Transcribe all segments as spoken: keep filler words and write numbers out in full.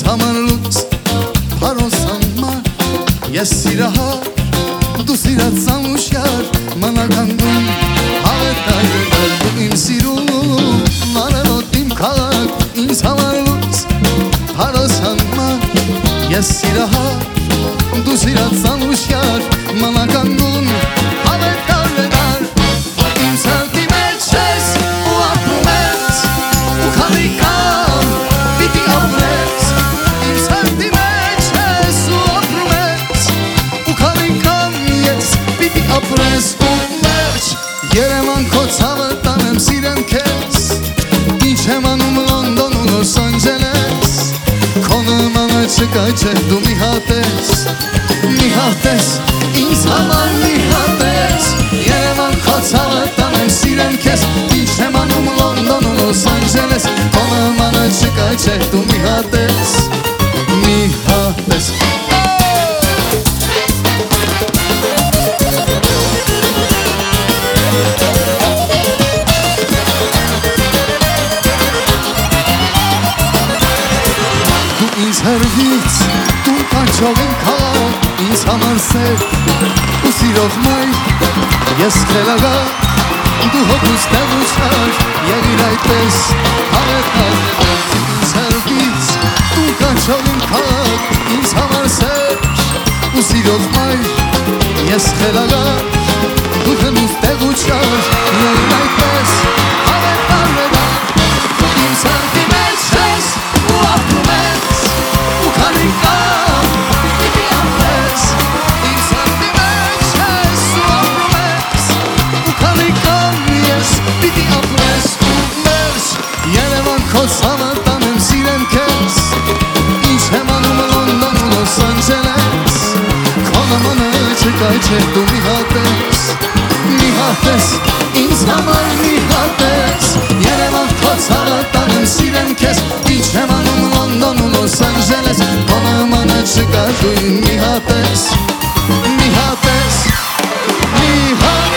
համար լույս փարոսանմա ես սիրահար դու սիրած անուշյար մանագանգում հավետայր դու իմ սիրում մարևոտ իմ քաղաք ինձ համար լույս փարոսանմա ես սիրահար դու սիրած անուշյար մանագանգում հավետայր իմ սրտի մեջ ես ու ապրում ես ու խալիկամ պիտի ապրես իմ սրտի մեջ ես ու ապրում ես ու խալիկամ ես պիտի ապրես ու մեջ Երևան քո ցավը տանեմ սիրեմ քեզ ինչ եմ անում Լոնդոն ու Լոս Անջելես քո նմանը չկա չէ դու մի հատ ես մի հատ ես ինձ համար մի հատ ես Երևան քո ցավը տանեմ սիրեմ քեզ ինչ եմ անում Լոնդոն ու Լոս Անջելես քո նմանը չկա չէ դու մի հատ ես մի հատ ես Ինձ հրվից դու կանչով եմ քաղաք ինձ համար սեր ու սիրող մայր ես խելագա դու հոգուս տեղ ու չար եղիր այդպես հավետար ինձ հրվից դու կանչով եմ քաղաք ինձ համար սեր ու սիրող մայր ես խելագա դու հնուս տեղ ու չար եղիր այդպես հավետար իմ սրտի մեջ ես ու ապրում ես Խալիկամ պիտի ապրես իմ սրտի մեջ ես ու ապրում ես ու խալիկամ ես պիտի ապրես ու մեջ Երևան քո ցավը տանեմ սիրեմ քեզ ինչ եմ անում Լոնդոն ու Լոս Անջելես քո նմանը չկա չէ դու մի հատ ես մի հատ ես ինձ համար մի հատ ես Երևան քո ցավը տանեմ սիրեմ քեզ ինչ եմ անում Լոնդոն ու Լոս Անջելես քո նմանը չկա դու մի հատ ես մի հատ ես մի հատ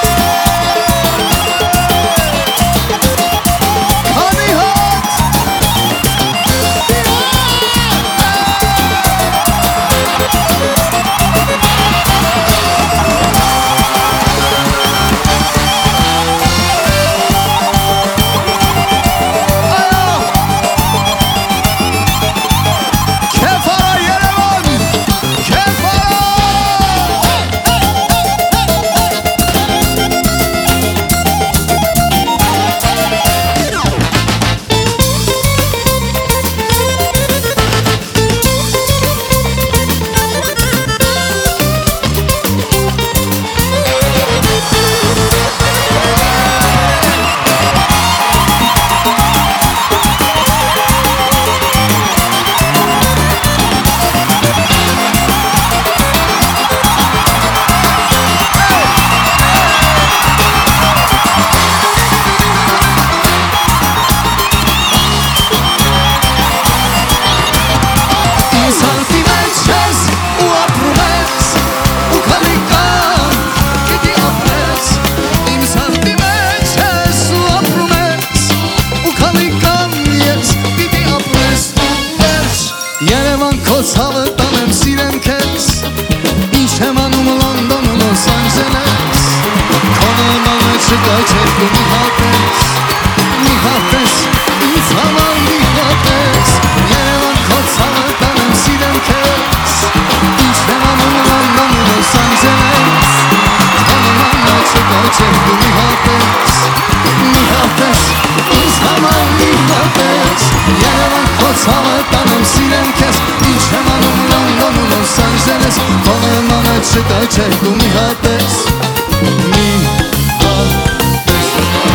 Երևան քո ցավը տանեմ սիրեմ քեզ ինչ եմ անում Լոնդոն ու Լոս Անջելես քո նմանը չկա չէ դու մի հատ ես մի հատ ես ինձ համար մի հատ ես Երևան քո ցավը տանեմ սիրեմ քեզ ինչ եմ անում Լոնդոն ու Լոս Անջելես քո նմանը չկա չէ դու մի հատ ես մի հատ ես ինձ համար մի հատ ես Երևան քո ցավը տանեմ սիրեմ քեզ ինչ եմ անում Լոնդոն ու Լոս Անջելես քո նմանը չկա չէ դու մի հատ ես մի հատ ես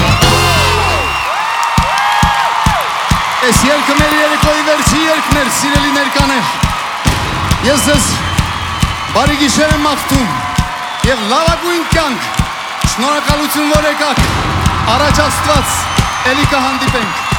Այս երգը մեր երեկոյի վերջի երգն էր սիրելի ներկաներ Ես ձեզ բարի գիշեր եմ մաղթում և լավագույն կյանք շնորհակալություն որ եկաք առաջ Աստված էլի կհանդիպենք